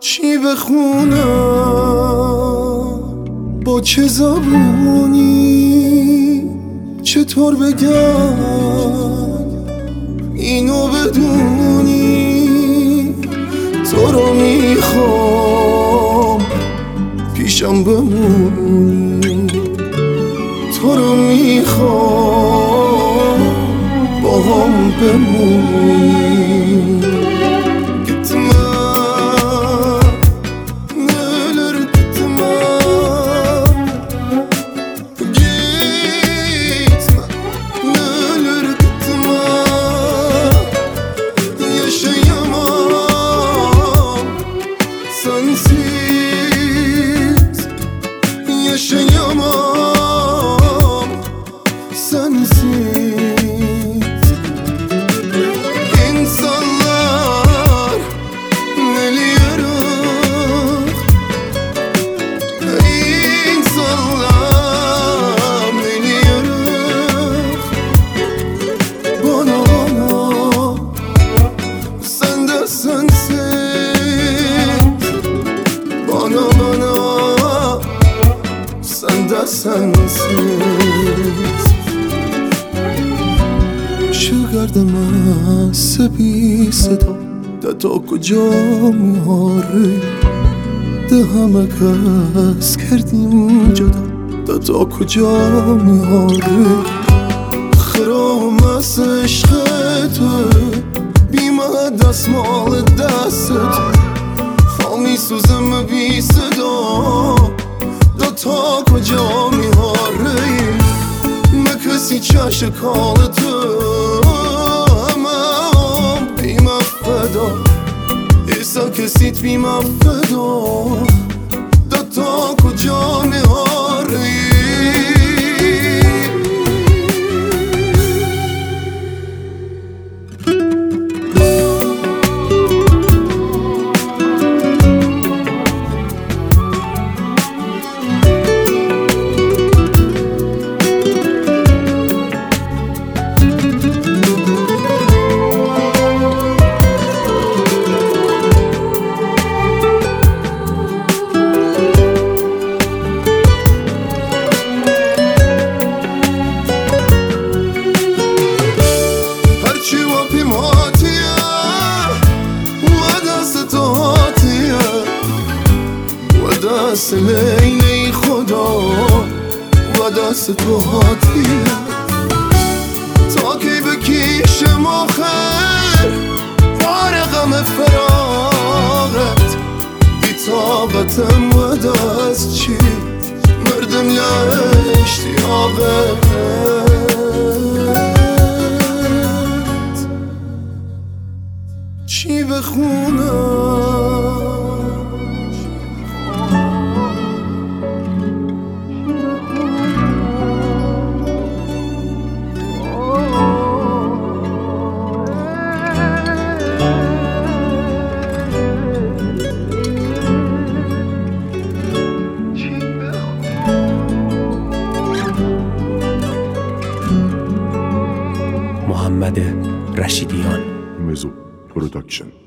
چی بخونم با چه زبونی، چطور بگم اینو بدونی، تو رو میخوام پیشم بمونی، تو رو میخوام با هم بمونی. Yaşayamam sensiz. İnsanlar neliyorum, insanlar neliyorum. Bana sen de sensiz. Bana sen de sensiz. شو گردم از بی صدا تا کجا میاری، ده همه کس کردیم جدا تا کجا میاری. خرام از عشق تو بیمه دستمال دستت، خامی سوزم بی صدا تا کجا میاری. نکسی چش کالتو همه بیمه فدا، ایسا کسیت بیمه فدا تا کجا میاری. دست لیلی خدا و دست تو هاتیه، تا کی بکیشم آخر فارغم فراغت. بی طاقتم و دست چی مردم لاشتیاقت. چی بخونم محمد رشیدیان. مزو پروداکشن.